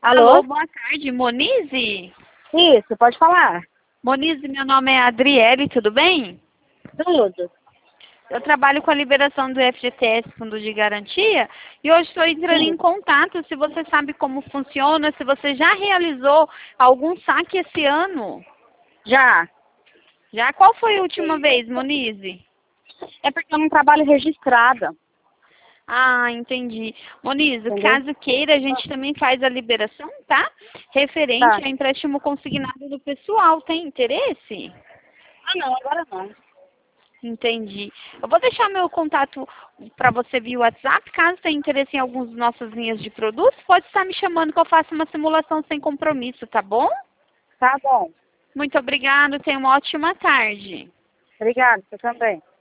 Alô, Alô? boa tarde, Monize? Isso, pode falar. Monize, meu nome é Adriele, tudo bem? Tudo. Eu trabalho com a liberação do FGTS, Fundo de Garantia, e hoje estou entrando em Sim, contato se você sabe como funciona, se você já realizou algum saque esse ano. já. Já? Qual foi a última vez, Monize? É porque eu não trabalho registrada, Ah, entendi. Monize, entendeu? caso queira, a gente também faz a liberação, tá? Referente Tá. a empréstimo consignado do pessoal. Tem interesse? Ah, não, agora não. Entendi. Eu vou deixar meu contato para você via WhatsApp. Caso tenha interesse em algumas das nossas linhas de produtos, pode estar me chamando que eu faço uma simulação sem compromisso, tá bom? Tá bom. Muito obrigada. Tenha uma ótima tarde. Obrigada, você também.